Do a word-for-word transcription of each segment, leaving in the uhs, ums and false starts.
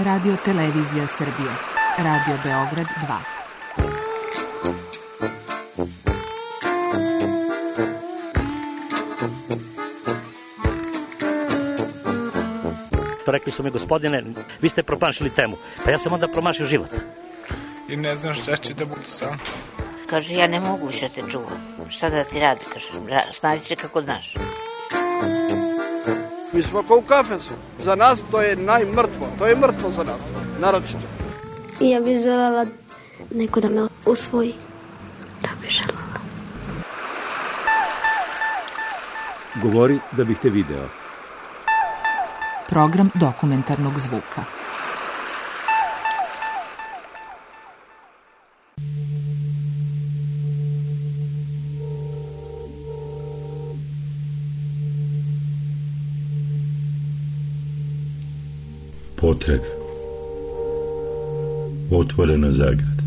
Radio Televizija Srbije, Radio Beograd dva. Rekli su mi, gospodine, vi ste promašili temu. Pa ja sam onda promašio život. I ne znam šta će da budu sam. Kaže, ja ne mogu više te čuvam. Šta da ti radi, kaže, snađi se kako znaš. Mi smo kao u kafesu. Za nas to je najmrtvo. To je mrtvo za nas, naročito. Ja bih želela neko da me usvoji. Da bih želela. Govori da bih te video. Program dokumentarnog zvuka. Potrag. Otvorena zagrada.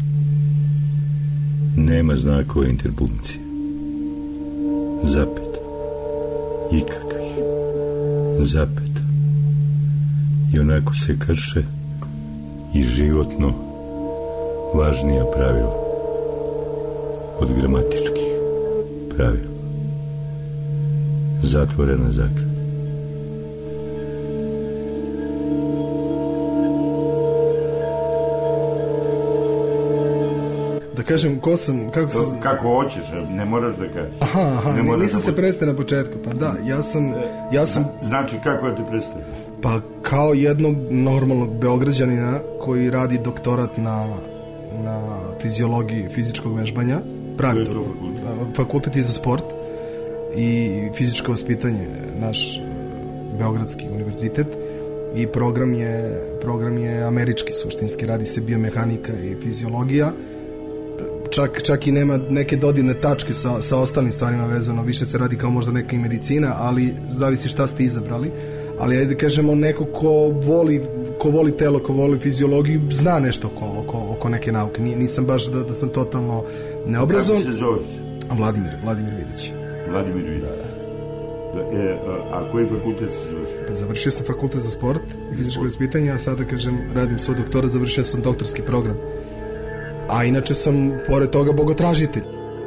Nema znakova interpunkcije. Zapet. Ikakvih. Zapet. I onako se krše i životno važnija pravila od gramatičkih pravila. Zatvorena zagrada. Da kažem ko sam, kako se... Kako hoćeš, ne moraš da kažeš. Aha, aha, ne nisam da se predstavio na početku, pa da, ja sam... Ja sam... Znači, kako da te predstavim? Pa kao jednog normalnog Beograđanina koji radi doktorat na, na fiziologiji fizičkog vežbanja, pravi to, fakultet je za sport i fizičko vaspitanje, naš Beogradski univerzitet, i program je, program je američki suštinski, radi se biomehanika i fiziologija. Čak, čak i nema neke dodirne tačke sa, sa ostalim stvarima vezano, više se radi kao možda neka i medicina, ali zavisi šta ste izabrali. Ali ajde kažemo, neko ko voli, ko voli telo, ko voli fiziologiju, zna nešto oko, oko, oko neke nauke. Nisam baš da, da sam totalno neobrazovan. Kako se zoveš? Vladimir, Vladimir Vidić. Vladimir Vidić. Da, da. E, a koji fakultet si završio? Pa završio sam fakultet za sport i fizičko vaspitanje, a sada, kažem, radim svoj doktora, završio sam doktorski program. A inače sam, pored toga, bogotražitelj.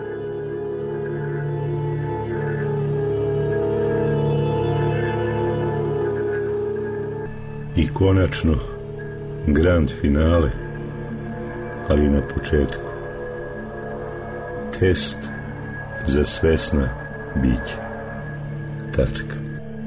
I konačno, grand finale, ali na početku. Test za svesna bića. Tačka.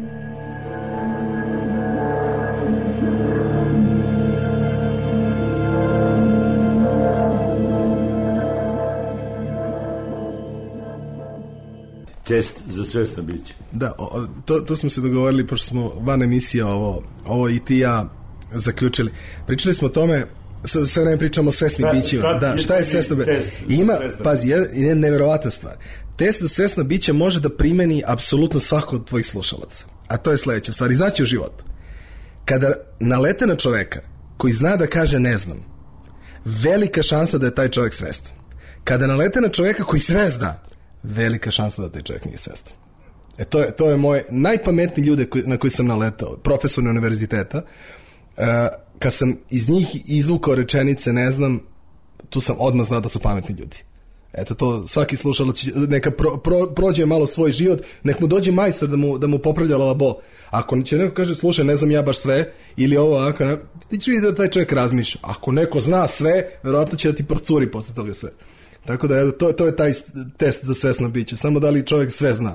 Test za svesna bića. Da, o, to, to smo se dogovorili, pošto smo van emisije ovo, ovo i ti i ja zaključili. Pričali smo o tome, sve vreme pričamo o svesnim šta, bićima. Šta, da, šta je svesno biće? Ima, pazi, je neverovatna stvar. Test za svesna bića može da primeni apsolutno svako od tvojih slušalaca. A to je sledeća stvar. I znači u životu. Kada nalete na čoveka koji zna da kaže ne znam, velika šansa da je taj čovek svestan. Kada nalete na čoveka koji sve zna, velika šansa da taj čovjek nije svestan. E to je, to je moje najpametniji ljude koji, na koji sam naletao, profesori univerziteta. Uh, kad sam iz njih izvukao rečenice ne znam, tu sam odmah znao da su pametni ljudi. Eto to, svaki slušalac neka pro, pro, prođe malo svoj život, nek mu dođe majstor da mu, da mu popravlja lavabo. Ako će neko kaže slušaj ne znam ja baš sve ili ovo ako, ti će vidjeti da taj čovjek razmišlja. Ako neko zna sve, verovatno će da ti procuri posle toga sve. Tako da to, to je taj test za svesno biće. Samo da li čovjek sve zna.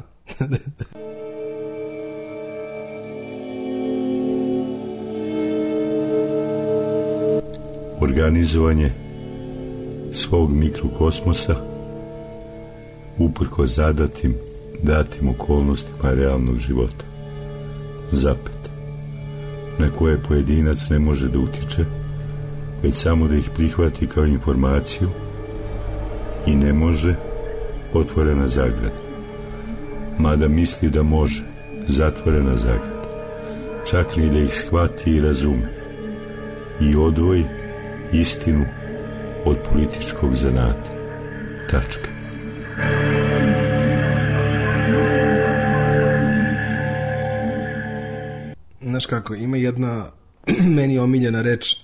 Organizovanje svog mikrokosmosa uprko zadatim datim okolnostima realnog života. Zapet. Na koje pojedinac ne može da utiče, već samo da ih prihvati kao informaciju i ne može, otvorena zagrada. Mada misli da može, zatvorena zagrada. Čak ni da ih shvati i razume. I odvoji istinu od političkog zanata. Tačka. Znaš kako, ima jedna meni je omiljena reč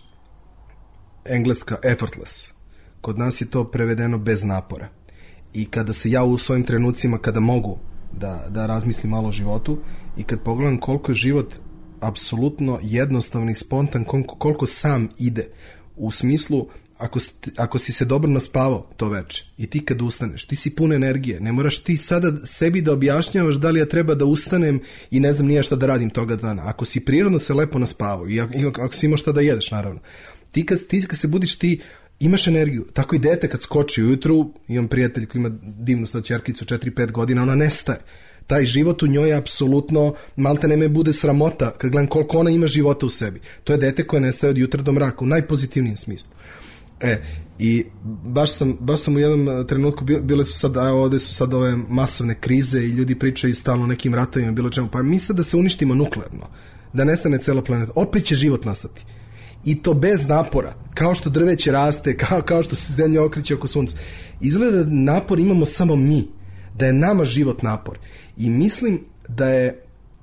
engleska effortless. Kod nas je to prevedeno bez napora. I kada se ja u svojim trenucima, kada mogu da, da razmislim malo o životu i kad pogledam koliko je život apsolutno jednostavni, spontan, koliko, koliko sam ide u smislu ako, ako si se dobro naspavao to veče i ti kad ustaneš, ti si pun energije, ne moraš ti sada sebi da objašnjavaš da li ja treba da ustanem i ne znam nije šta da radim toga dana. Ako si prirodno se lepo naspavao i ako, i ako si imao šta da jedeš, naravno, ti kad, ti kad se budiš, ti imaš energiju. Tako i dete kad skoči ujutru, imam prijatelj koji ima divnu sad ćerkicu četiri pet godina, ona nestaje. Taj život u njoj je apsolutno, malte ne me bude sramota kad gledam koliko ona ima života u sebi. To je dete koje nestaje od jutra do mraka, u najpozitivnijem smislu. E, i baš sam, baš sam u jednom trenutku, bile su sad, a ovde su sad ove masovne krize i ljudi pričaju stalno o nekim ratovima, bilo čemu, pa mi sad da se uništimo nuklearno, da nestane cela planeta, opet će život nastati. I to bez napora, kao što drveće raste, kao, kao što se zemlja okreće oko sunca. Izgleda da napor imamo samo mi, da je nama život napor. I mislim da je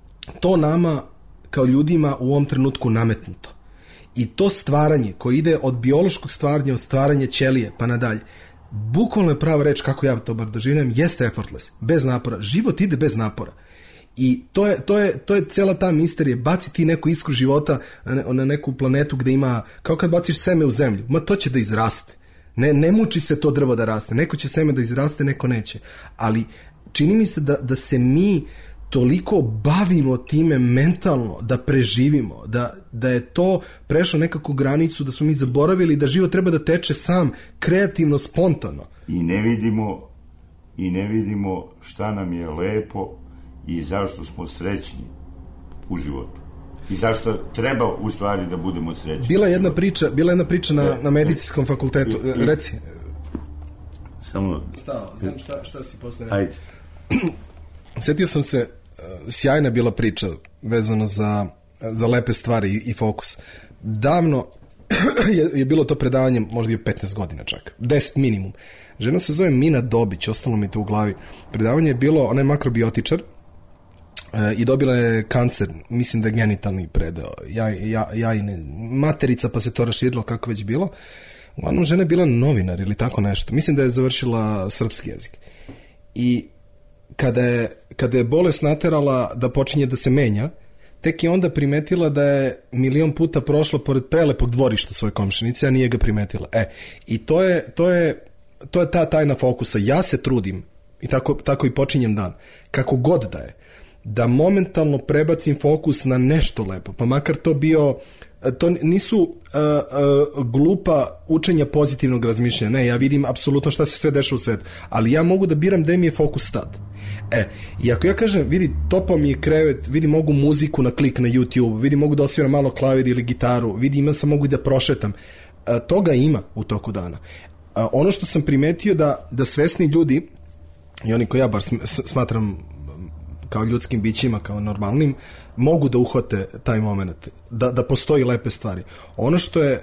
to nama kao ljudima u ovom trenutku nametnuto. I to stvaranje koje ide od biološkog stvaranja, od stvaranja ćelije pa nadalje, bukvalno je prava reč, kako ja to bar doživljam, jeste effortless, bez napora. Život ide bez napora. I to je, to je, to je cela ta misterija. Baci ti neku iskru života na, na neku planetu gde ima, kao kad baciš seme u zemlju, ma to će da izraste. Ne, ne muči se to drvo da raste. Neko će seme da izraste, neko neće. Ali čini mi se da, da se mi toliko bavimo time mentalno, da preživimo, da, da je to prešlo nekakvu granicu, da smo mi zaboravili da život treba da teče sam, kreativno, spontano. I ne vidimo, i ne vidimo šta nam je lepo i zašto smo srećni u životu. I zašto treba u stvari da budemo srećni. Bila jedna priča, bila jedna priča na, na medicinskom fakultetu. I, i, Reci. Samo... Stao, znam šta, šta si posle Ajde. Sjetio sam se, sjajna bila priča vezano za, za lepe stvari i, i fokus. Davno je, je bilo to predavanje, možda i petnaest godina čak, deset minimum. Žena se zove Mina Dobić, ostalo mi to u glavi. Predavanje je bilo, ona je makrobiotičar, i dobila je kancer, mislim da je genitalni predeo, ja, ja, jajne, materica, pa se to raširilo kako već bilo. Uglavnom, žena je bila novinar ili tako nešto. Mislim da je završila srpski jezik. I kada je, kada je bolest naterala da počinje da se menja, tek je onda primetila da je milion puta prošla pored prelepog dvorišta svoje komšinice, a nije ga primetila. E, i to je, to je, to je ta tajna fokusa. Ja se trudim, i tako, tako i počinjem dan, kako god da je, da momentalno prebacim fokus na nešto lepo, pa makar to bio, to nisu uh, uh, glupa učenja pozitivnog razmišljanja, ne, ja vidim apsolutno šta se sve dešava u svetu, ali ja mogu da biram gde mi je fokus tad. E, i ako ja kažem, vidi, topa mi je krevet, vidi, mogu muziku na klik na YouTube, vidi, mogu da osviram malo klavir ili gitaru, vidi, ima sam, mogu i da prošetam, uh, toga ima u toku dana. Uh, ono što sam primetio da, da svesni ljudi, i oni koji ja bar smatram kao ljudskim bićima, kao normalnim, mogu da uhvate taj moment, da, da postoji lepe stvari. Ono što je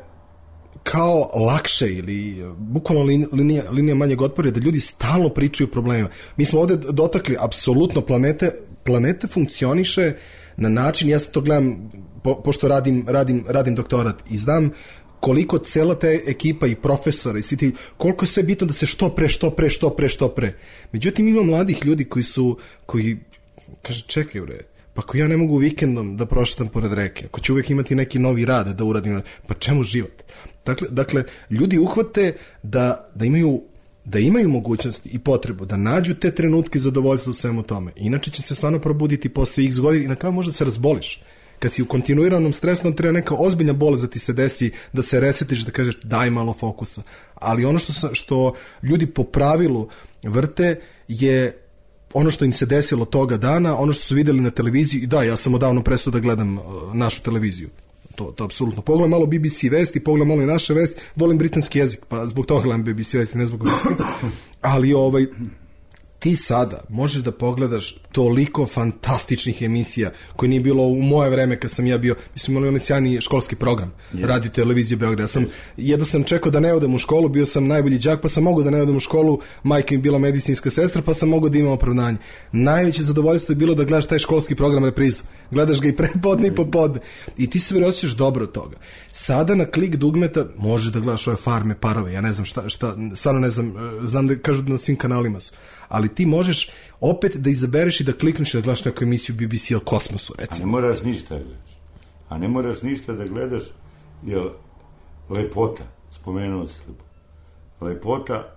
kao lakše ili bukvalno linija, linija manjeg otpora je da ljudi stalno pričaju o problemima. Mi smo ovde dotakli, apsolutno planete, planete funkcioniše na način, ja se to gledam, po, pošto radim, radim, radim doktorat i znam koliko cela ta ekipa i profesora i svi ti, koliko je sve bitno da se što pre, što pre, što pre, što pre. Međutim, ima mladih ljudi koji su, koji kaže, čekaj bre, pa ako ja ne mogu vikendom da prošetam pored reke, ako ću uvijek imati neki novi rad da uradim, pa čemu život? Dakle, dakle ljudi uhvate da, da imaju da imaju mogućnost i potrebu da nađu te trenutke zadovoljstva u svemu tome. Inače će se stvarno probuditi posle x godina i na kraju možda se razboliš. Kad si u kontinuiranom stresu, treba neka ozbiljna bolest da ti se desi, da se resetiš, da kažeš daj malo fokusa. Ali ono što, što ljudi po pravilu vrte je ono što im se desilo toga dana, ono što su videli na televiziji, i da, ja sam odavno prestao da gledam uh, našu televiziju. To, to apsolutno. Pogledam malo B B C vesti, pogledam malo i naše vesti, volim britanski jezik, pa zbog toga gledam B B C vesti, ne zbog vesti. Ali ovaj, ti sada možeš da pogledaš toliko fantastičnih emisija koje nije bilo u moje vreme kad sam ja bio, mi smo imali onaj sjajni školski program, yes. Radio televizije Beograd. Ja sam, yes. Jedno sam čekao da ne odem u školu, bio sam najbolji đak, pa sam mogao da ne odem u školu, majka mi bila medicinska sestra, pa sam mogao da imam opravdanje. Najveće zadovoljstvo je bilo da gledaš taj školski program reprizu. Gledaš ga i prepodne i popodne. I ti se osjećaš dobro od toga. Sada na klik dugmeta možeš da gledaš ove Farme, Parove, ja ne znam šta, šta stvarno ne znam, znam da kažu da na svim kanalima su. Ali ti možeš opet da izabereš i da klikneš i da gledaš neku emisiju B B C o kosmosu, recimo. A ne moraš ništa da gledaš. A ne moraš ništa da gledaš, jer lepota, spomenuo se lepota. Lepota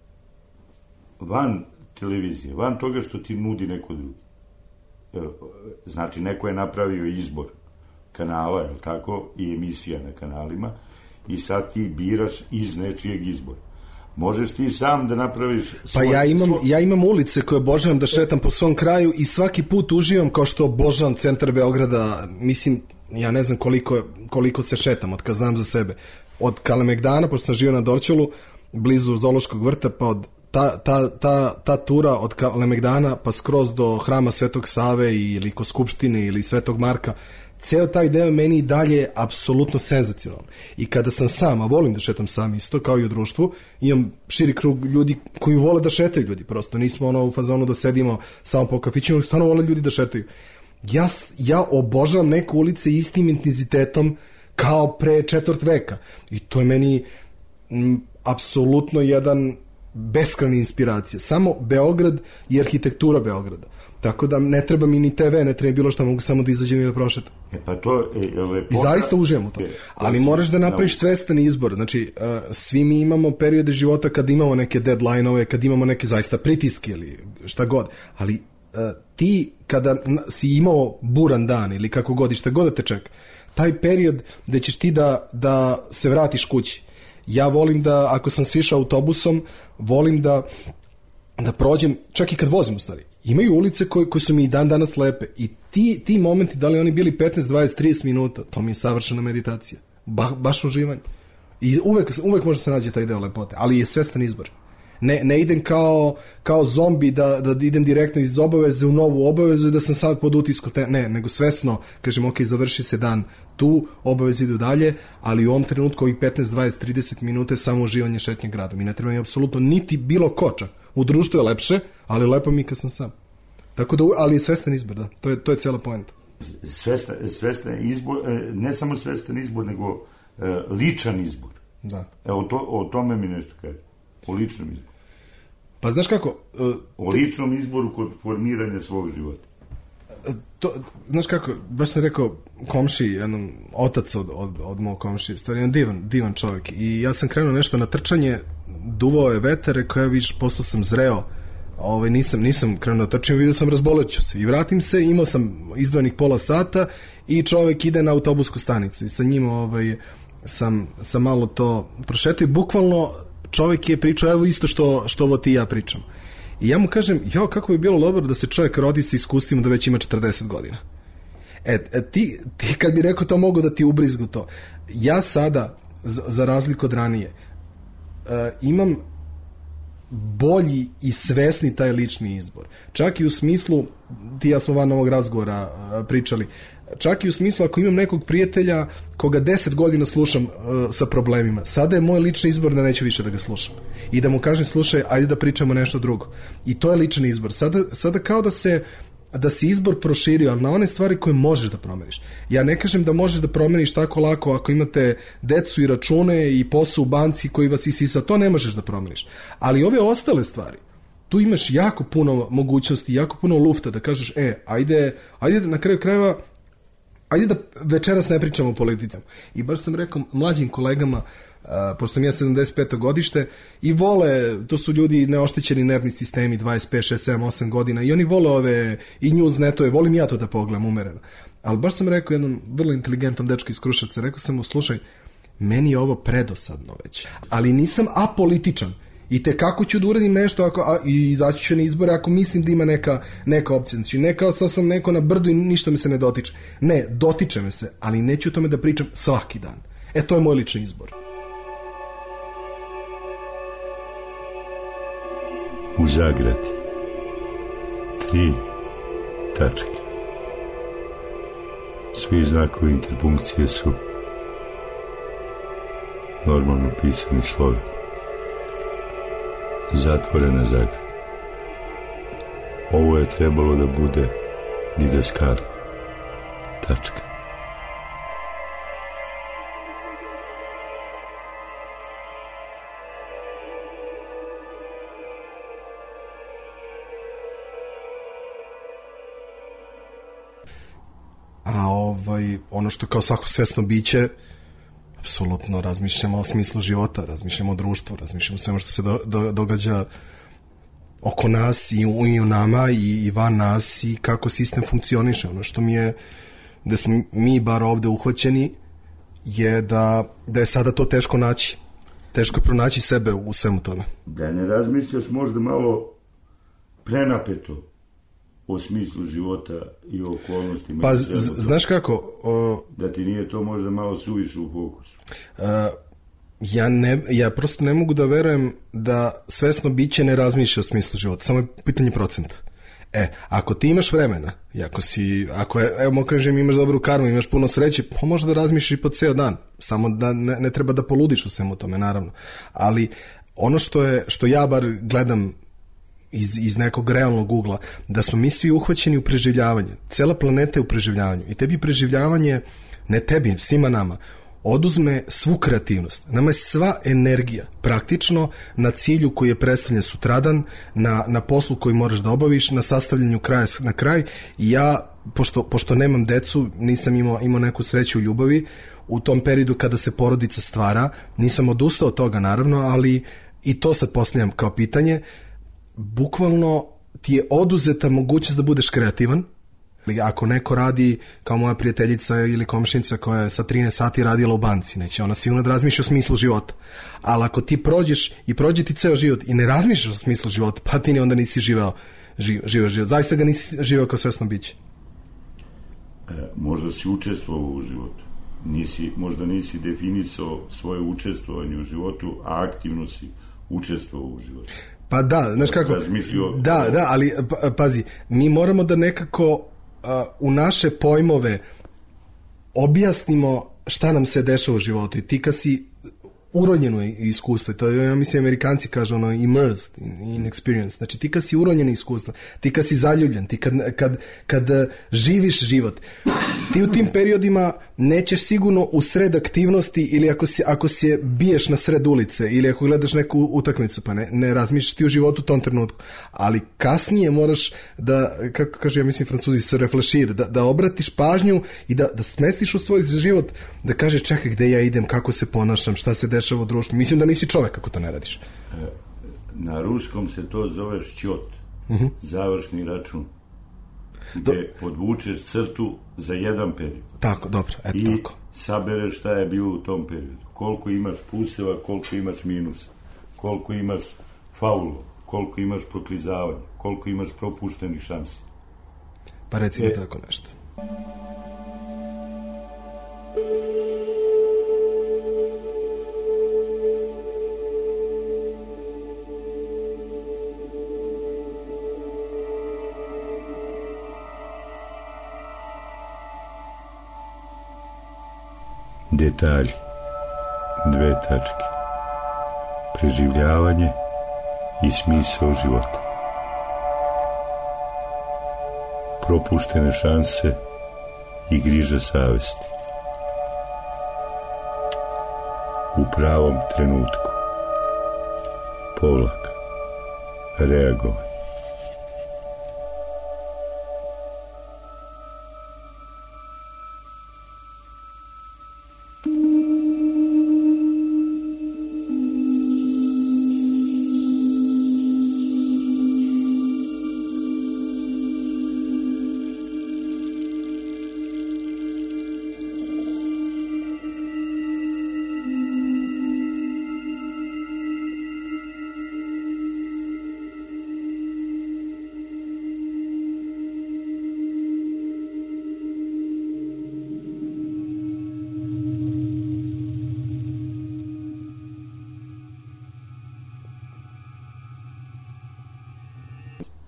van televizije, van toga što ti nudi neko drugi. Znači, neko je napravio izbor kanala, je li tako, i emisija na kanalima, i sad ti biraš iz nečijeg izbora. Možeš ti sam da napraviš svoj... Pa ja imam, svoj... ja imam ulice koje obožavam da šetam po svom kraju i svaki put uživam kao što obožavam centar Beograda. Mislim, ja ne znam koliko, koliko se šetam od kad znam za sebe. Od Kalemegdana, pošto sam živio na Dorćolu, blizu Zoološkog vrta, pa od ta, ta, ta, ta tura od Kalemegdana pa skroz do hrama Svetog Save ili ko Skupštine ili Svetog Marka, ceo taj deo meni i dalje apsolutno senzacionalno. I kada sam sam, a volim da šetam sam isto, kao i u društvu, imam širi krug ljudi koji vole da šetaju ljudi, prosto nismo ono u fazonu da sedimo samo po kafićima, stvarno vole ljudi da šetaju. Ja, ja obožavam neke ulice istim intenzitetom kao pre četvrt veka. I to je meni m, apsolutno jedan beskrajna inspiracija. Samo Beograd i arhitektura Beograda. Tako da ne treba mi ni te ve, ne treba mi bilo što, mogu samo da izađem i da prošetam. E pa to je lepota. I zaista uživam u to. Ali moraš da napraviš svestan izbor. Znači, uh, svi mi imamo periode života kad imamo neke deadline-ove, kad imamo neke zaista pritiske ili šta god. Ali uh, ti kada si imao buran dan ili kako god i šta god da te čeka, taj period gde ćeš ti da, da se vratiš kući. Ja volim da, ako sam sišao autobusom, volim da da prođem, čak i kad vozim u stvari. Imaju ulice koje, koje su mi i dan danas lepe. I ti, ti momenti, da li oni bili petnaest, dvadeset, trideset minuta, to mi je savršena meditacija. Ba, baš uživanje. I uvek, uvek može se nađe taj deo lepote, ali je svestan izbor. Ne, ne idem kao, kao zombi da, da idem direktno iz obaveze u novu obavezu i da sam sad pod utiskom. Te, ne, nego svesno kažem, ok, završi se dan tu, obaveze idu dalje, ali u ovom trenutku ovih petnaest, dvadeset, trideset minuta je samo uživanje šetnje gradom. I ne treba mi apsolutno niti bilo kočak. U društvu je lepše, ali lepo mi kad sam sam. Tako da, ali je svestan izbor, da. To je, to je cijela poenta. Svestan, svestan izbor, ne samo svestan izbor, nego uh, ličan izbor. Da. Evo, to, o tome mi nešto kaže. O ličnom izboru. Pa znaš kako... Uh, o ličnom izboru kod formiranja svog života. To, znaš kako, baš sam rekao komši, jednom otac od, od, od mog komši, stvari jedan divan, divan čovjek. I ja sam krenuo nešto na trčanje, duvao je vetar, rekao ja viš, postao sam zreo, ovaj, nisam, nisam krenuo da trčim, vidio sam razboleću se i vratim se, imao sam izdvojenih pola sata i čovjek ide na autobusku stanicu i sa njim ovaj, sam, sam malo to prošetio i bukvalno čovjek je pričao evo isto što, što ovo ti i ja pričam. I ja mu kažem, jo, kako bi bilo dobro da se čovjek rodi sa iskustvima da već ima četrdeset godina. E, e ti, ti kad bi rekao to mogu da ti ubrizgu to. Ja sada, za, za razliku od ranije, uh, imam bolji i svesni taj lični izbor. Čak i u smislu, ti ja smo van ovog razgovora uh, pričali, čak i u smislu ako imam nekog prijatelja koga deset godina slušam uh, sa problemima, sada je moj lični izbor da neću više da ga slušam. I da mu kažem, slušaj, ajde da pričamo nešto drugo. I to je lični izbor. Sada, sada kao da se da se izbor proširio, ali na one stvari koje možeš da promeniš. Ja ne kažem da možeš da promeniš tako lako ako imate decu i račune i posao u banci koji vas isisa, to ne možeš da promeniš. Ali ove ostale stvari, tu imaš jako puno mogućnosti, jako puno lufta da kažeš, e, ajde, ajde na kraju krajeva, ajde da večeras ne pričamo o politici. I baš sam rekao mlađim kolegama, Uh, pošto sam ja sedamdeset peto godište i vole, to su ljudi neoštećeni nervni sistemi, dvadeset pet, šest, sedam, osam godina i oni vole ove i newsnetove, volim ja to da pogledam umereno. Ali baš sam rekao jednom vrlo inteligentnom dečku iz Kruševca, rekao sam mu, slušaj, meni je ovo predosadno već, ali nisam apolitičan i te kako ću da uradim nešto ako, a, i izaći ću na izbore ako mislim da ima neka, neka opcija. Znači, ne kao sam, sam neko na brdu i ništa me se ne dotiče. Ne, dotiče me se, ali neću o tome da pričam svaki dan. E, to je moj lični izbor. U zagradi, tri tačke. Svi znakovi interpunkcije su normalno pisani slovi. Zatvorena zagrada. Ovo je trebalo da bude didaskal. Tačka. A ovaj, ono što kao svako svesno biće, apsolutno razmišljamo o smislu života, razmišljamo o društvu, razmišljamo o svemu što se do, do, događa oko nas i u, i u nama i, i van nas i kako sistem funkcioniše. Ono što mi je, da smo mi bar ovde uhvaćeni, je da, da je sada to teško naći. Teško je pronaći sebe u svemu tome. Da ne razmišljaš možda malo prenapeto o smislu života i o okolnostima. Pa, z- znaš kako? O, da ti nije to možda malo suviše u fokusu. Uh, ja, ne, ja prosto ne mogu da verujem da svesno biće ne razmišlja o smislu života. Samo je pitanje procenta. E, ako ti imaš vremena, i ako si, ako je, evo mogu kažem, imaš dobru karmu, imaš puno sreće, pa možda da razmišljaš i po ceo dan. Samo da ne, ne treba da poludiš u svemu tome, naravno. Ali ono što je, što ja bar gledam iz, iz nekog realnog ugla, da smo mi svi uhvaćeni u preživljavanje. Cela planeta je u preživljavanju. I tebi preživljavanje, ne tebi, svima nama, oduzme svu kreativnost. Nama je sva energija praktično na cilju koji je predstavljen sutradan, na, na poslu koji moraš da obaviš, na sastavljanju kraja na kraj. I ja, pošto, pošto nemam decu, nisam imao, imao neku sreću u ljubavi, u tom periodu kada se porodica stvara, nisam odustao od toga naravno, ali i to sad postavljam kao pitanje, bukvalno ti je oduzeta mogućnost da budeš kreativan. Ako neko radi kao moja prijateljica ili komšinica koja je sa trinaest sati radila u banci, neće ona sigurno da razmišlja o smislu života. Ali ako ti prođeš i prođe ti ceo život i ne razmišljaš o smislu života, pa ti ni onda nisi živeo živeo život. Zaista ga nisi živeo kao svesno biće. E, možda si učestvovao u životu. Nisi, možda nisi definisao svoje učestvovanje u životu, a aktivno si učestvovao u životu. Pa da, znaš kako, da, da, ali pa, pazi, mi moramo da nekako uh, u naše pojmove objasnimo šta nam se dešava u životu. I ti kad si uronjeno iskustvo, to je, ja mislim, Amerikanci kažu ono immersed in, in experience, znači ti kad si uronjeno iskustvo, ti kad si zaljubljen, ti kad, kad, kad živiš život, ti u tim periodima nećeš sigurno u sred aktivnosti ili ako se ako se biješ na sred ulice ili ako gledaš neku utakmicu, pa ne, ne razmišljaš ti o životu u tom trenutku, ali kasnije moraš da, kako kaže, ja mislim Francuzi se reflešir, da, da obratiš pažnju i da, da smestiš u svoj život, da kažeš čekaj gde ja idem, kako se ponašam, šta se dešava u društvu. Mislim da nisi čovek ako to ne radiš. Na ruskom se to zove šćot, uh-huh. završni račun, gde Do... podvučeš crtu za jedan period. Tako, dobro, eto i tako. I sabereš šta je bilo u tom periodu. Koliko imaš puseva, koliko imaš minusa, koliko imaš faulova, koliko imaš proklizavanja, koliko imaš propuštenih šansi. Pa recimo e... tako nešto. Detalji. Dve tačke. Preživljavanje i smisao života. Propuštene šanse i griža savesti. U pravom trenutku. Povlak. Reagovanje.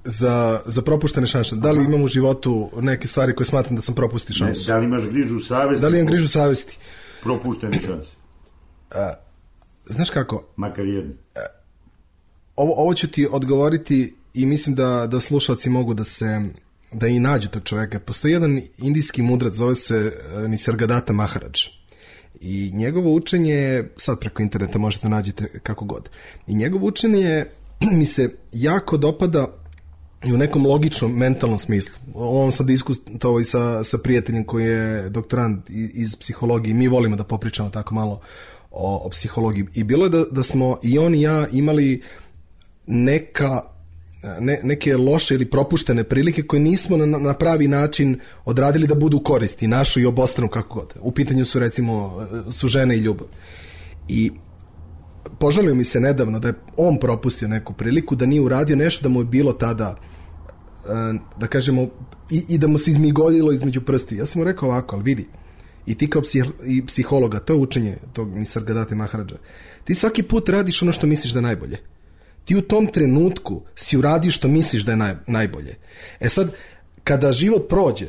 za, za propuštene šanse. Da li imam u životu neke stvari koje smatram da sam propustio šansu? Ne, da li imaš grižu savesti? Da li imam grižu savesti? Propuštene šanse. A, znaš kako? Makar jedno. Ovo, ovo ću ti odgovoriti i mislim da, da slušalci mogu da se da i nađu tog čoveka. Postoji jedan indijski mudrac, zove se Nisargadatta Maharaj. I njegovo učenje, sad preko interneta možete nađete kako god. I njegovo učenje mi se jako dopada i u nekom logičnom, mentalnom smislu. Ovom sam diskutovao i sa, sa prijateljem koji je doktorant iz psihologije. Mi volimo da popričamo tako malo o, o psihologiji. I bilo je da, da smo i on i ja imali neka Ne, neke loše ili propuštene prilike koje nismo na, na pravi način odradili da budu koristi, našu i obostranu kako god. U pitanju su recimo su žene i ljubav. I požalio mi se nedavno da je on propustio neku priliku, da nije uradio nešto da mu je bilo tada, da kažemo, i, i da mu se izmigoljilo između prsti. Ja sam mu rekao ovako, ali vidi, i ti kao psih, i psihologa, to je učenje tog Nisargadatte Maharaja, ti svaki put radiš ono što misliš da je najbolje. Ti u tom trenutku si uradio što misliš da je naj, najbolje. E sad, kada život prođe,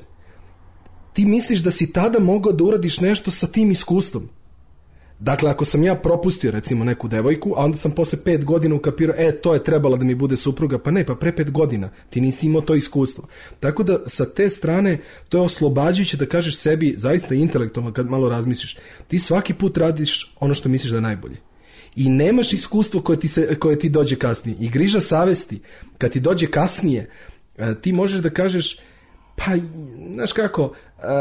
ti misliš da si tada mogao da uradiš nešto sa tim iskustvom. Dakle, ako sam ja propustio recimo neku devojku, a onda sam posle pet godina ukapirao, e, to je trebala da mi bude supruga, pa ne, pa pre pet godina ti nisi imao to iskustvo. Tako da sa te strane to je oslobađajuće da kažeš sebi, zaista intelektualno kad malo razmisliš, ti svaki put radiš ono što misliš da je najbolje. I nemaš iskustvo koje ti, se, koje ti dođe kasnije. I griža savesti, kad ti dođe kasnije, ti možeš da kažeš, pa, znaš kako,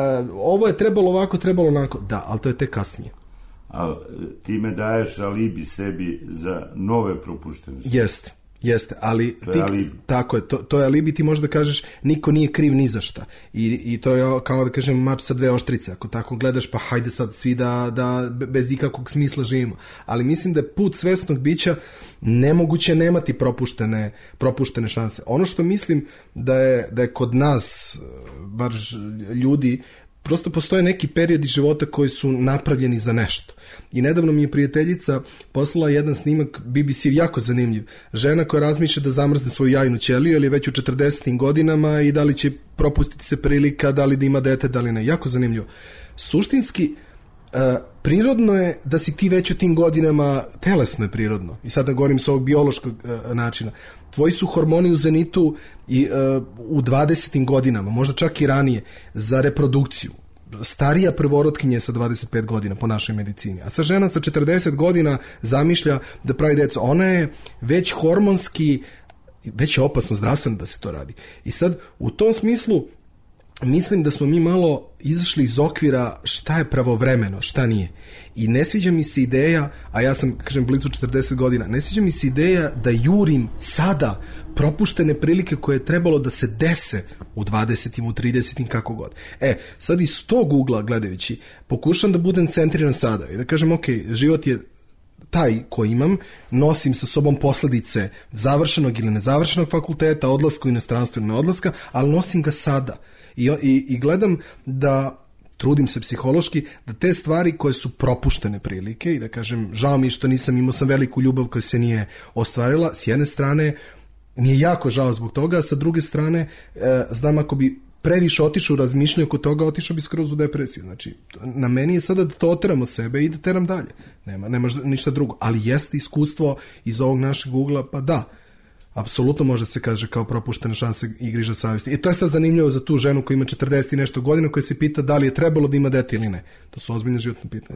ovo je trebalo ovako, trebalo onako. Da, ali to je tek kasnije. A ti me daješ alibi sebi za nove propuštenosti. Jeste. Jeste, ali to ti, je alibi. Tako je, to, to je alibi, ti možeš da kažeš niko nije kriv ni za šta. I, i to je kao da kažem mač sa dve oštrice, ako tako gledaš pa hajde sad svi da, da bez ikakvog smisla živimo. Ali mislim da je put svesnog bića nemoguće nemati propuštene, propuštene šanse. Ono što mislim da je, da je kod nas, bar ljudi, prosto postoje neki periodi života koji su napravljeni za nešto. I nedavno mi je prijateljica poslala jedan snimak B B C, jako zanimljiv. Žena koja razmišlja da zamrzne svoju jajnu ćeliju, ili je već u četrdesetim godinama i da li će propustiti se prilika, da li da ima dete, da li ne. Jako zanimljivo. Suštinski, uh, prirodno je da si ti već u tim godinama, telesno je prirodno, i sada govorim s ovog biološkog uh, načina, tvoji su hormoni u zenitu i uh, u dvadesetim godinama, možda čak i ranije, za reprodukciju. Starija prvorotkinja je sa dvadeset pet godina po našoj medicini, a sa žena sa četrdeset godina zamišlja da pravi decu. Ona je već hormonski, već je opasno zdravstveno da se to radi. I sad, u tom smislu, mislim da smo mi malo izašli iz okvira šta je pravovremeno, šta nije. I ne sviđa mi se ideja, a ja sam, kažem, blizu četrdeset godina, ne sviđa mi se ideja da jurim sada propuštene prilike koje je trebalo da se dese u dvadesetim, u tridesetim, kako god. E, sad iz tog ugla gledajući, pokušam da budem centriran sada i da kažem, ok, život je taj koji imam, nosim sa sobom posledice završenog ili nezavršenog fakulteta, odlaska u inostranstvo ili neodlaska, ali nosim ga sada. I, i, i gledam da, trudim se psihološki, da te stvari koje su propuštene prilike, i da kažem, žao mi što nisam, imao sam veliku ljubav koja se nije ostvarila, s jedne strane mi je jako žao zbog toga, a sa druge strane e, znam ako bi previše otišao u razmišljanju oko toga, otišao bi skroz u depresiju. Znači, na meni je sada da to oteramo sebe i da teram dalje. Nema, nema ništa drugo. Ali jeste iskustvo iz ovog našeg ugla, pa da, apsolutno može se kaže kao propuštene šanse i griža savjesti. I to je sad zanimljivo za tu ženu koja ima četrdeset i nešto godina, koja se pita da li je trebalo da ima dete ili ne. To su ozbiljne životne pitanje.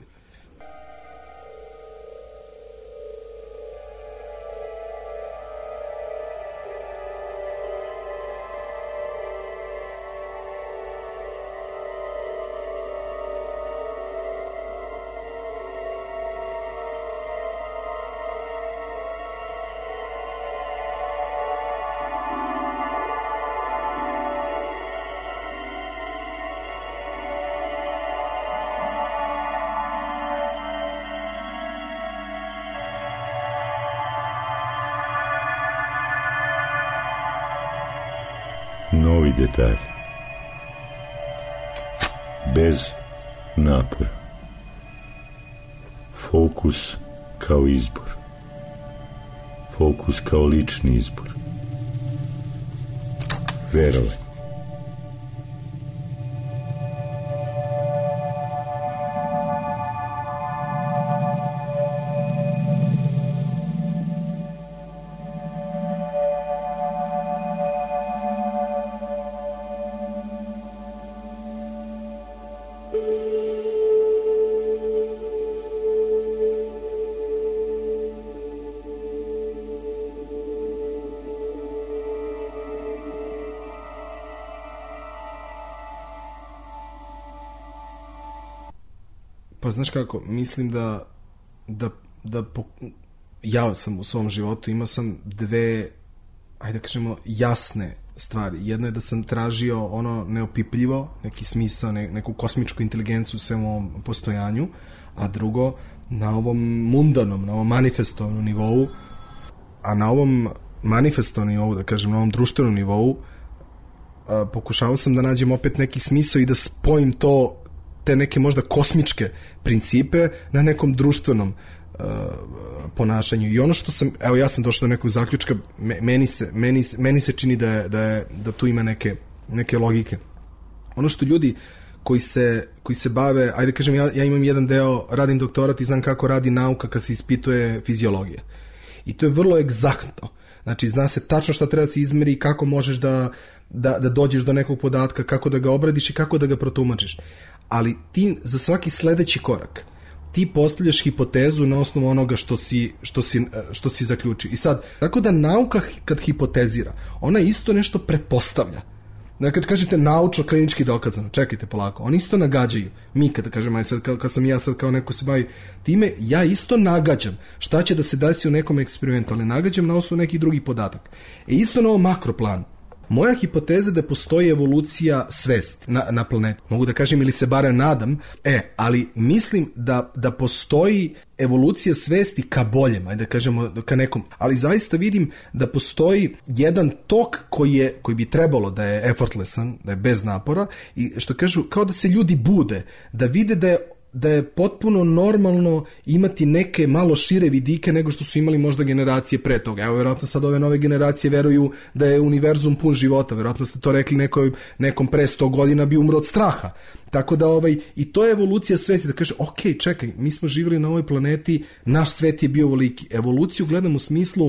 Novi detalj. Bez napora. Fokus kao izbor. Fokus kao lični izbor. verovati. Pa znaš kako, mislim da, da, da po, ja sam u svom životu imao sam dve, ajde da kažemo, jasne stvari. Jedno je da sam tražio ono neopipljivo, neki smisao, ne, neku kosmičku inteligenciju u svom postojanju, a drugo, na ovom mundanom, na ovom manifestovnom nivou, a na ovom manifestovnom nivou, da kažem, na ovom društvenom nivou, a, pokušavao sam da nađem opet neki smisao i da spojim to, te neke možda kosmičke principe na nekom društvenom uh, ponašanju. I ono što sam, evo ja sam došao do nekog zaključka, meni se, meni, meni se čini da, je, da, je, da tu ima neke, neke logike. Ono što ljudi koji se, koji se bave, ajde kažem, ja, ja imam jedan deo, radim doktorat i znam kako radi nauka kad se ispituje fiziologija. I to je vrlo egzaktno. Znači, zna se tačno šta treba da se izmeri i kako možeš da, da, da dođeš do nekog podatka, kako da ga obradiš i kako da ga protumačiš. Ali ti za svaki sledeći korak ti postavljaš hipotezu na osnovu onoga što si, što si, što si zaključio. I sad, tako da nauka kad hipotezira, ona isto nešto pretpostavlja. Da kad kažete naučno, klinički dokazano, čekajte polako, oni isto nagađaju. Mi kada kažem, aj sad, kad, kad sam ja sad kao neko se bavi time, ja isto nagađam šta će da se desi u nekom eksperimentu, ali nagađam na osnovu nekih drugih podataka. E isto na ovom makroplanu. Moja hipoteza da postoji evolucija svesti na, na planeti. Mogu da kažem ili se barem nadam, e, ali mislim da, da postoji evolucija svesti ka boljem, ajde da kažemo ka nekom, ali zaista vidim da postoji jedan tok koji, je, koji bi trebalo da je effortlessan, da je bez napora i što kažu, kao da se ljudi bude, da vide da je da je potpuno normalno imati neke malo šire vidike nego što su imali možda generacije pre toga. Evo, verovatno sad ove nove generacije veruju da je univerzum pun života. Verovatno ste to rekli nekoj, nekom pre sto godina bi umro od straha. Tako da, ovaj, i to je evolucija svesti, da kaže, ok, čekaj, mi smo živjeli na ovoj planeti, naš svet je bio veliki. Evoluciju gledam u smislu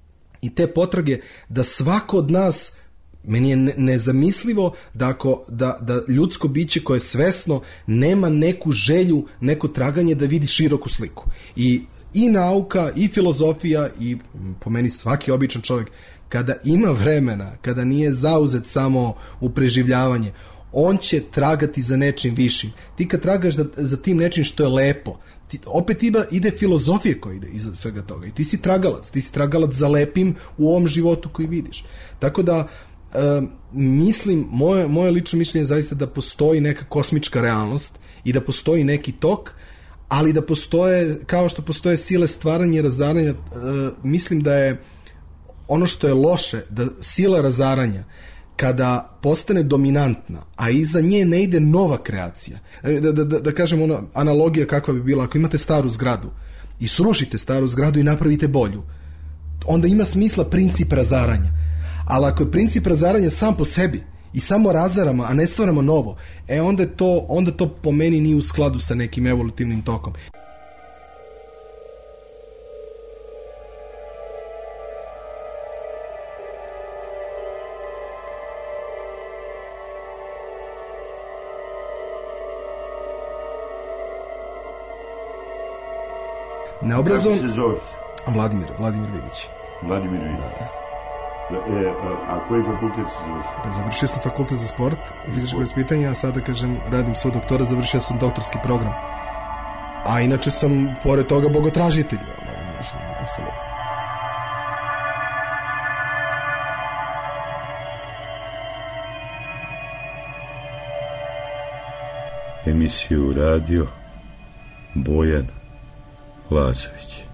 i te potrage da svako od nas, meni je nezamislivo da, ako, da, da ljudsko biće koje je svesno nema neku želju, neko traganje da vidi široku sliku. I, i nauka, i filozofija, i po meni svaki običan čovjek, kada ima vremena, kada nije zauzet samo u preživljavanje, on će tragati za nečim višim. Ti kad tragaš za, za tim nečim što je lepo, ti, opet ima, ide filozofije koja ide iza svega toga. I ti si tragalac, ti si tragalac za lepim u ovom životu koji vidiš. Tako da, Uh, mislim, moje, moje lično mišljenje je zaista da postoji neka kosmička realnost i da postoji neki tok, ali da postoje, kao što postoje sile stvaranja i razaranja, uh, mislim da je ono što je loše, da sila razaranja kada postane dominantna, a iza nje ne ide nova kreacija, da, da, da, da kažem ona analogija kakva bi bila, ako imate staru zgradu i srušite staru zgradu i napravite bolju, onda ima smisla princip razaranja. Ali ako je princip razaranja sam po sebi i samo razaramo, a ne stvaramo novo, e onda to, onda to po meni nije u skladu sa nekim evolutivnim tokom. Neobrazovan... Kako se zoveš? Vladimir, Vladimir Vidić. Vladimir Vidić. Da. E, a, a koji fakultet si završio? Pa, završio sam fakultet za sport, fizičko vaspitanje, a sada, kažem, radim svoj doktora, završio sam doktorski program. A inače sam, pored toga, bogotražitelj. Apsolutno. Emisiju radio Bojan Lazović.